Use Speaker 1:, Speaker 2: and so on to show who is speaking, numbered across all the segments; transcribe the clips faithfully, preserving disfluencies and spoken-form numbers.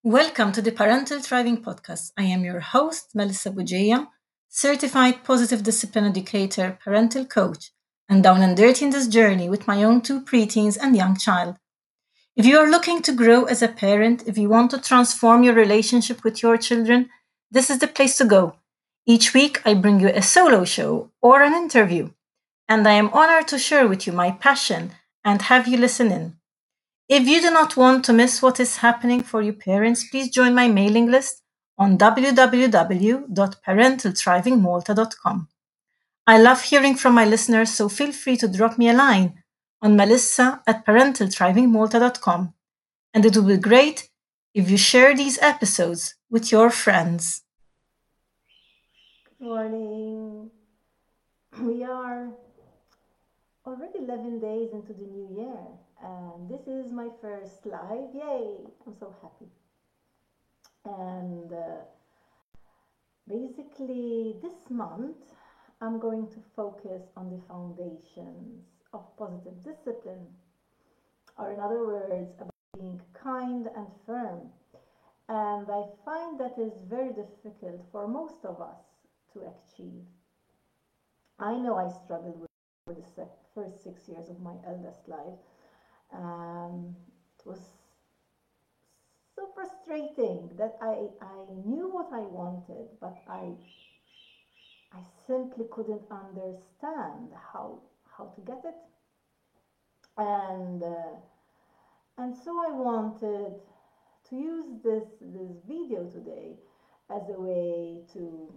Speaker 1: Welcome to the Parental Thriving Podcast. I am your host, Melissa Bujaya, certified positive discipline educator, parental coach, and down and dirty in this journey with my own two preteens and young child. If you are looking to grow as a parent, if you want to transform your relationship with your children, this is the place to go. Each week, I bring you a solo show or an interview, and I am honored to share with you my passion and have you listen in. If you do not want to miss what is happening for your parents, please join my mailing list on w w w dot parental thriving malta dot com. I love hearing from my listeners, so feel free to drop me a line on melissa at parental thriving malta dot com. And it will be great if you share these episodes with your friends.
Speaker 2: Good morning. We are already eleven days into the new year, and this is my first live. Yay! I'm so happy. And uh, basically, this month I'm going to focus on the foundations of positive discipline, or in other words, about being kind and firm. And I find that is very difficult for most of us to achieve. I know I struggled with for the sec- first six years of my eldest life. Um, it was so frustrating that I, I knew what I wanted, but I, I simply couldn't understand how, how to get it. And, uh, and so I wanted to use this, this video today as a way to,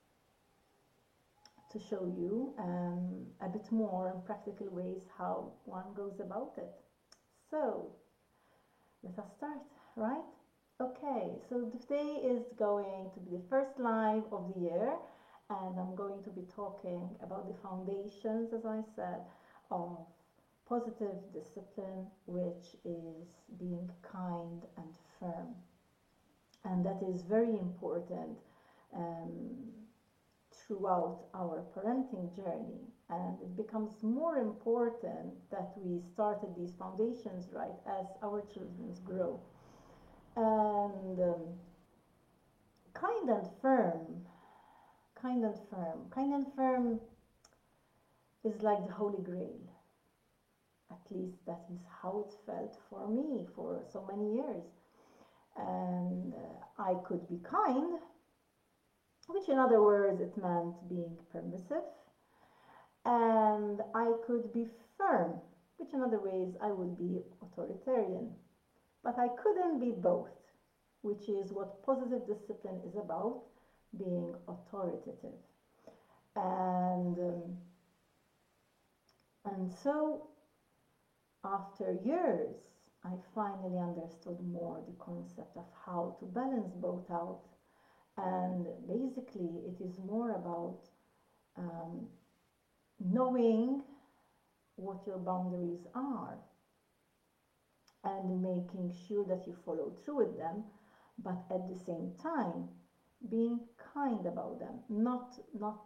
Speaker 2: to show you um, a bit more in practical ways how one goes about it. So, let us start, right? Okay, so today is going to be the first live of the year, and I'm going to be talking about the foundations, as I said, of positive discipline, which is being kind and firm. And that is very important um, throughout our parenting journey. And it becomes more important that we started these foundations right as our children grow. And um, kind and firm, kind and firm, kind and firm is like the Holy Grail. At least that is how it felt for me for so many years. And uh, I could be kind, which in other words it meant being permissive, and I could be firm, which in other ways I would be authoritarian. But I couldn't be both, which is what positive discipline is about, being authoritative. And um, and so after years, I finally understood more the concept of how to balance both out. And basically, it is more about um, knowing what your boundaries are and making sure that you follow through with them, but at the same time, being kind about them, not not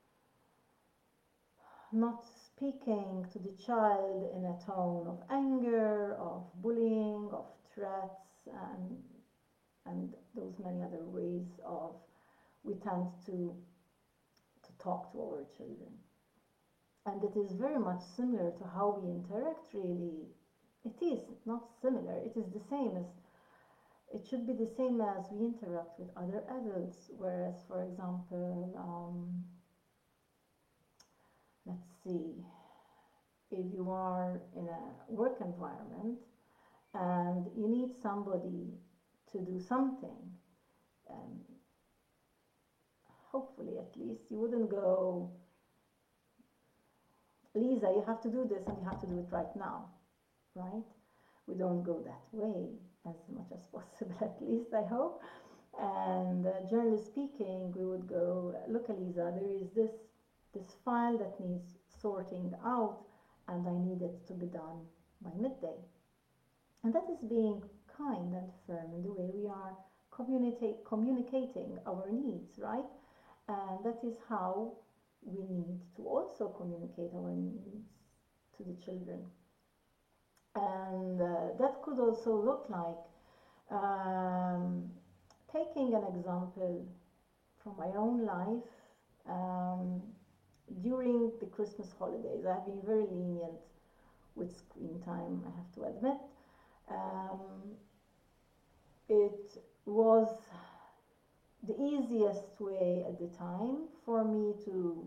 Speaker 2: not speaking to the child in a tone of anger, of bullying, of threats, and and those many other ways of we tend to to talk to our children. And it is very much similar to how we interact. Really, it is not similar. It is the same as it should be the same as we interact with other adults. Whereas, for example, um, let's see, if you are in a work environment and you need somebody to do something, um, hopefully at least you wouldn't go, Lisa, you have to do this and you have to do it right now, right? We don't go that way as much as possible, at least I hope. And uh, generally speaking, we would go, look, Eliza, there is this this file that needs sorting out, and I need it to be done by midday. And that is being kind and firm in the way we are communicate, communicating our needs, right? And that is how we need to also communicate our needs to the children. And uh, that could also look like um, taking an example from my own life, um, during the Christmas holidays, I've been very lenient with screen time, I have to admit. Um, it was the easiest way at the time for me to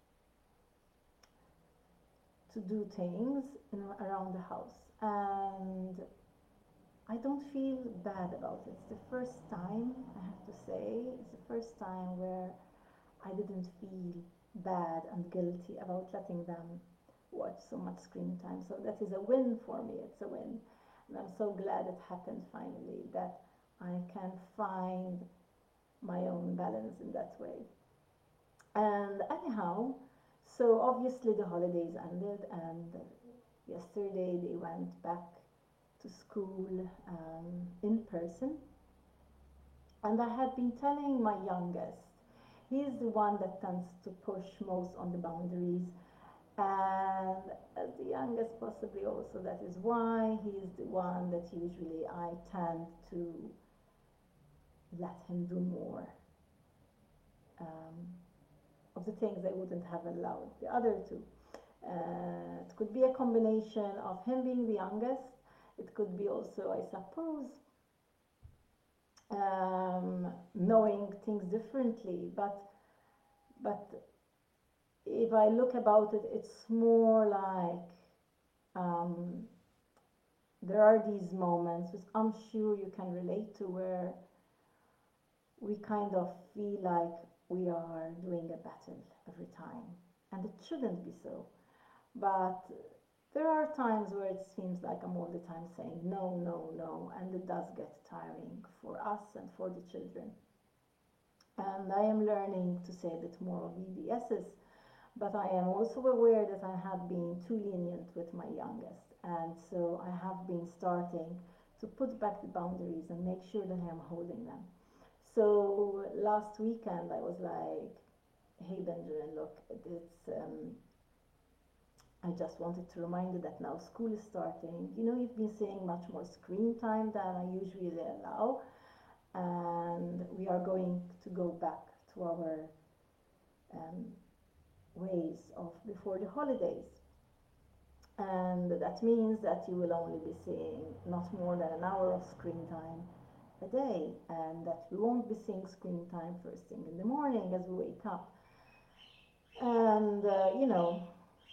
Speaker 2: to do things in, around the house, and I don't feel bad about it. It's the first time, I have to say, it's the first time where I didn't feel bad and guilty about letting them watch so much screen time. So that is a win for me. It's a win. And I'm so glad it happened finally, that I can find my own balance in that way. And anyhow, so obviously the holidays ended, and yesterday they went back to school um, in person. And I had been telling my youngest, he's the one that tends to push most on the boundaries, and as the youngest possibly also that is why he's the one that usually I tend to let him do more um, of the things I wouldn't have allowed the other two. Uh, it could be a combination of him being the youngest. It could be also, I suppose, um, knowing things differently. But but if I look about it, it's more like um, there are these moments, which I'm sure you can relate to, where we kind of feel like we are doing a battle every time, and it shouldn't be so. But there are times where it seems like I'm all the time saying no, no, no, and it does get tiring for us and for the children. And I am learning to say a bit more of V B Ss, but I am also aware that I have been too lenient with my youngest, and so I have been starting to put back the boundaries and make sure that I am holding them. So last weekend I was like, hey Benjamin, look, it's um, I just wanted to remind you that now school is starting. You know, you've been seeing much more screen time than I usually allow, and we are going to go back to our um, ways of before the holidays. And that means that you will only be seeing not more than an hour of screen time a day, and that we won't be seeing screen time first thing in the morning as we wake up. And, uh, you know,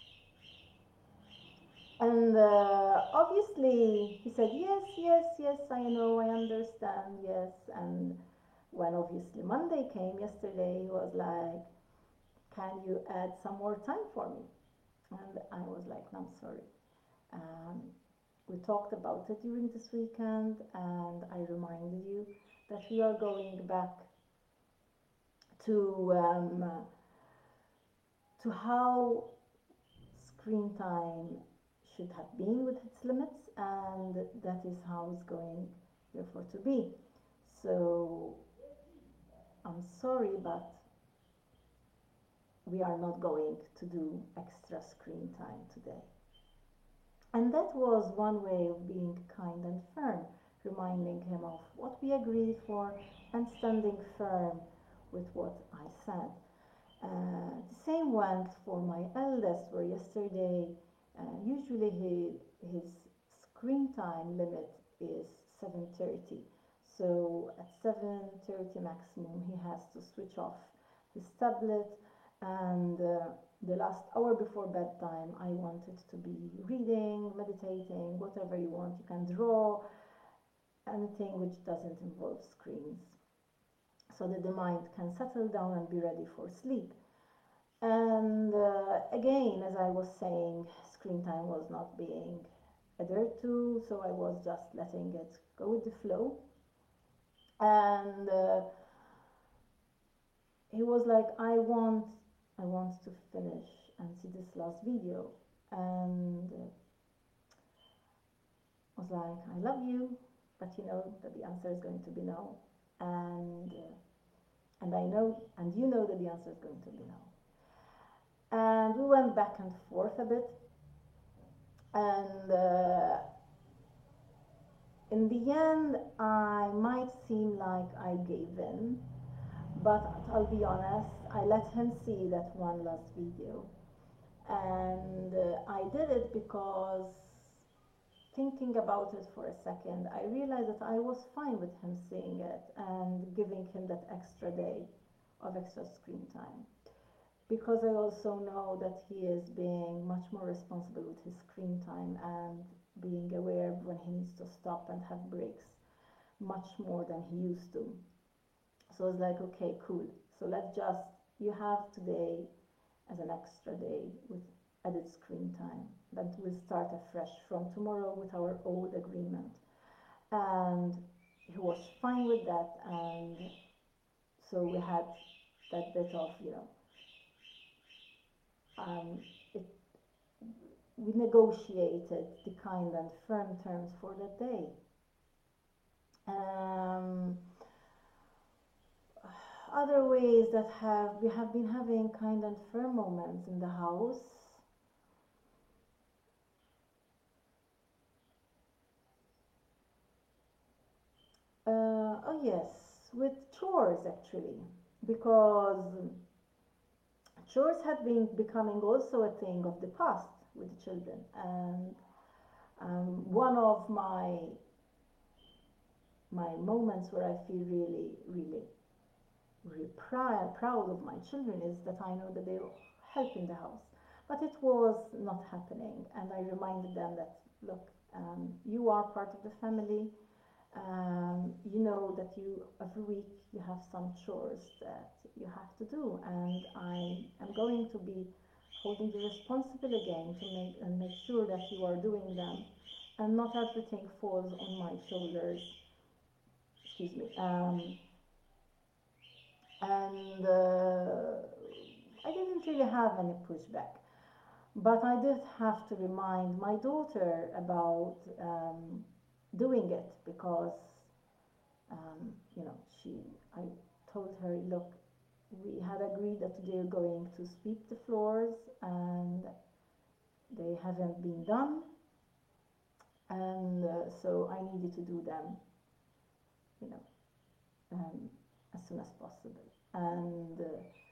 Speaker 2: and uh, obviously he said, yes, yes, yes, I know, I understand, yes. And when obviously Monday came yesterday, he was like, can you add some more time for me? And I was like, no, I'm sorry. Um, we talked about it during this weekend, and I reminded you that we are going back to um, to how screen time should have been with its limits, and that is how it's going therefore to be. So I'm sorry, but we are not going to do extra screen time today. And that was one way of being kind and firm, reminding him of what we agreed for and standing firm with what I said. Uh, the same went for my eldest, where yesterday, uh, usually he, his screen time limit is seven thirty. So at seven thirty maximum, he has to switch off his tablet, and uh, the last hour before bedtime, I wanted to be reading, meditating, whatever you want. You can draw, anything which doesn't involve screens, so that the mind can settle down and be ready for sleep. And uh, again, as I was saying, screen time was not being adhered to, so I was just letting it go with the flow. And uh, he was like, I want, I want to finish and see this last video. And uh, I was like, I love you, but you know that the answer is going to be no. And uh, and I know, and you know that the answer is going to be no. And we went back and forth a bit, and uh, in the end, I might seem like I gave in, but I'll be honest, I let him see that one last video. And uh, I did it because, thinking about it for a second, I realized that I was fine with him seeing it and giving him that extra day of extra screen time. Because I also know that he is being much more responsible with his screen time and being aware when he needs to stop and have breaks much more than he used to. So it's like, okay, cool. So let's just, you have today as an extra day with added screen time. Then we'll start afresh from tomorrow with our old agreement. And he was fine with that. And so we had that bit of, you know, um, it, we negotiated the kind and firm terms for that day. Um, other ways that have we have been having kind and firm moments in the house. Uh, oh yes, with chores actually, because chores had been becoming also a thing of the past with the children, and um, one of my my moments where I feel really, really, really proud proud of my children is that I know that they help in the house, but it was not happening, and I reminded them that look, um, you are part of the family. Um, you know that you every week you have some chores that you have to do, and I am going to be holding you responsible again to make and make sure that you are doing them, and not everything falls on my shoulders. Excuse me. Um, and uh, I didn't really have any pushback, but I did have to remind my daughter about um, doing it because um, you know, she, I told her, look, we had agreed that they're going to sweep the floors and they haven't been done. And uh, so I needed to do them, you know, um, as soon as possible. And uh,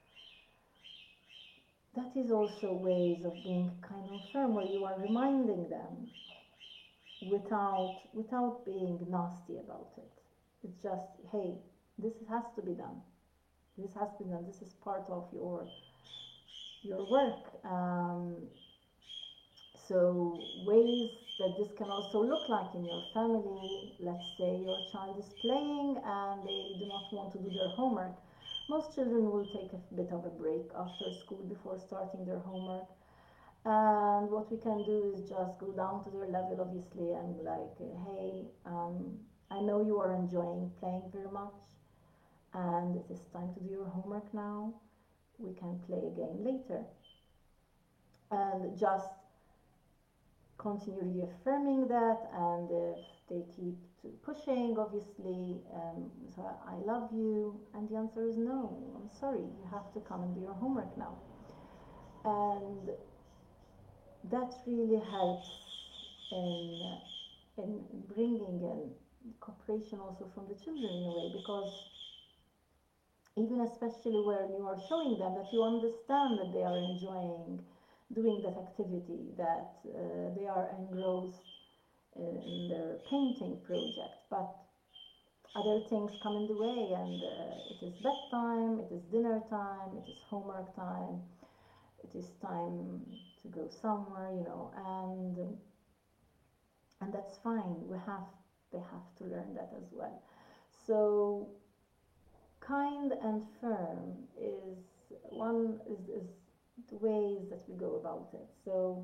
Speaker 2: that is also ways of being kind of firm where you are reminding them without without being nasty about it. It's just, hey, this has to be done. This has been done. This is part of your your work. Um, so ways that this can also look like in your family. Let's say your child is playing and they do not want to do their homework. Most children will take a bit of a break after school before starting their homework. And what we can do is just go down to their level, obviously, and like, hey, um, I know you are enjoying playing very much, and it is time to do your homework now. We can play again later. And just continue reaffirming that, and if they keep pushing, obviously, um, so I love you, and the answer is no, I'm sorry, you have to come and do your homework now. And that really helps in, in bringing in cooperation also from the children in a way, because even especially when you are showing them that you understand that they are enjoying doing that activity, that uh, they are engrossed in, in their painting project, but other things come in the way, and uh, it is bedtime, it is dinner time, it is homework time, it is time to go somewhere, you know, and and that's fine. We have they have to learn that as well. So kind and firm is one is, is the ways that we go about it. So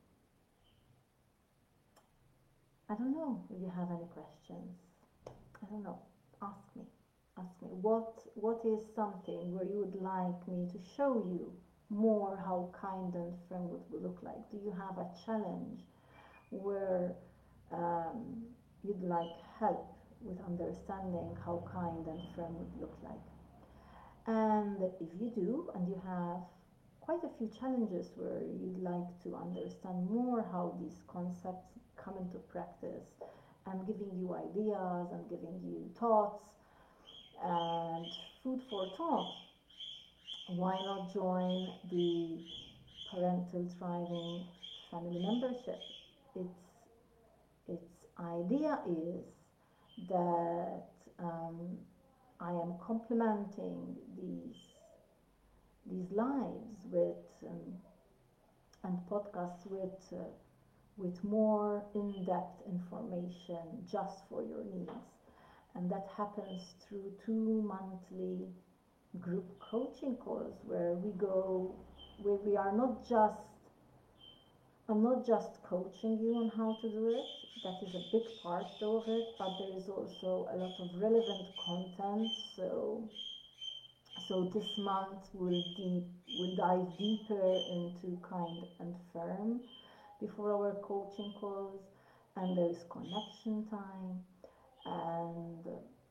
Speaker 2: I don't know if you have any questions. I don't know. Ask me. Ask me. What what is something where you would like me to show you more how kind and firm would look like? Do you have a challenge where um, you'd like help with understanding how kind and firm would look like? And if you do, and you have quite a few challenges where you'd like to understand more how these concepts come into practice I'm giving you ideas, I'm giving you thoughts and food for thought. Why not join the Parental Thriving Family Membership? Its its idea is that um, I am complementing these these lives with um, and podcasts with uh, with more in-depth information just for your needs, and that happens through two monthly group coaching calls where we go where we are not just I'm not just coaching you on how to do it. That is a big part though of it, but there is also a lot of relevant content. So so this month we'll deep we'll dive deeper into kind and firm before our coaching calls, and there is connection time, and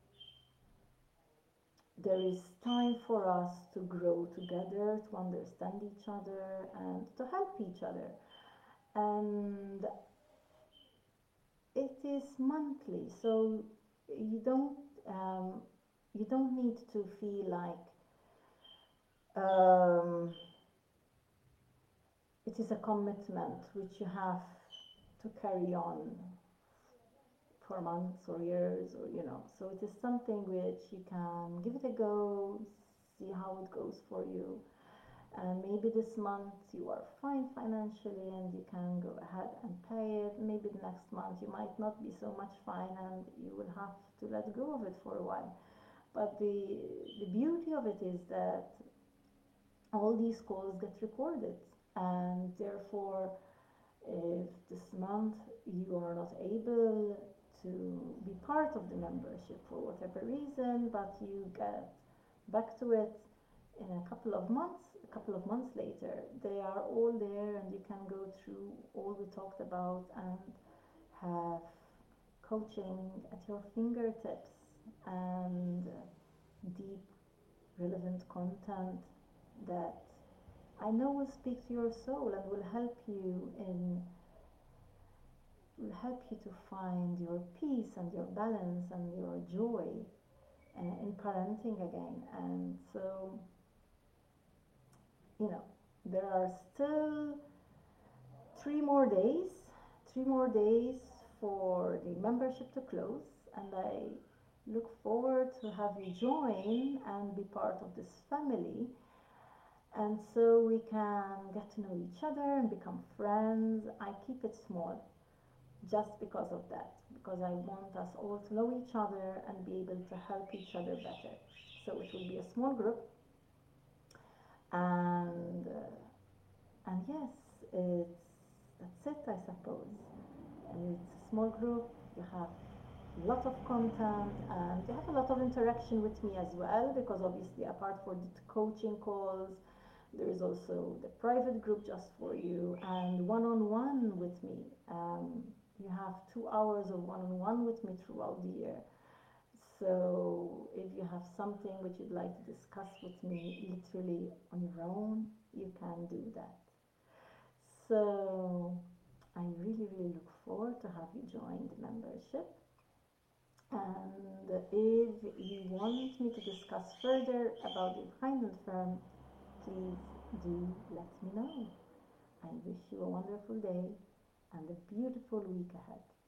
Speaker 2: there is time for us to grow together, to understand each other, and to help each other. And it is monthly, so you don't um, you don't need to feel like um, it is a commitment which you have to carry on for months or years, or you know. So it is something which you can give it a go, see how it goes for you, and maybe this month you are fine financially and you can go ahead and pay it. Maybe the next month you might not be so much fine and you will have to let go of it for a while. But the the beauty of it is that all these calls get recorded, and therefore if this month you are not able to be part of the membership for whatever reason, but you get back to it in a couple of months, a couple of months later, they are all there and you can go through all we talked about and have coaching at your fingertips, and deep, relevant content that I know will speak to your soul and will help you in will help you to find your peace and your balance and your joy uh, in parenting again. And so, you know, there are still three more days, three more days for the membership to close, and I look forward to have you join and be part of this family. And so we can get to know each other and become friends. I keep it small just because of that, because I want us all to know each other and be able to help each other better. So it will be a small group, and uh, and yes, it's that's it, I suppose. It's a small group. You have a lot of content, and you have a lot of interaction with me as well, because obviously apart from the coaching calls, there is also the private group just for you and one-on-one with me. Um, you have two hours of one-on-one with me throughout the year. So if you have something which you'd like to discuss with me literally on your own, you can do that. So I really, really look forward to have you join the membership. And if you want me to discuss further about the kind and firm, please do let me know. I wish you a wonderful day and a beautiful week ahead.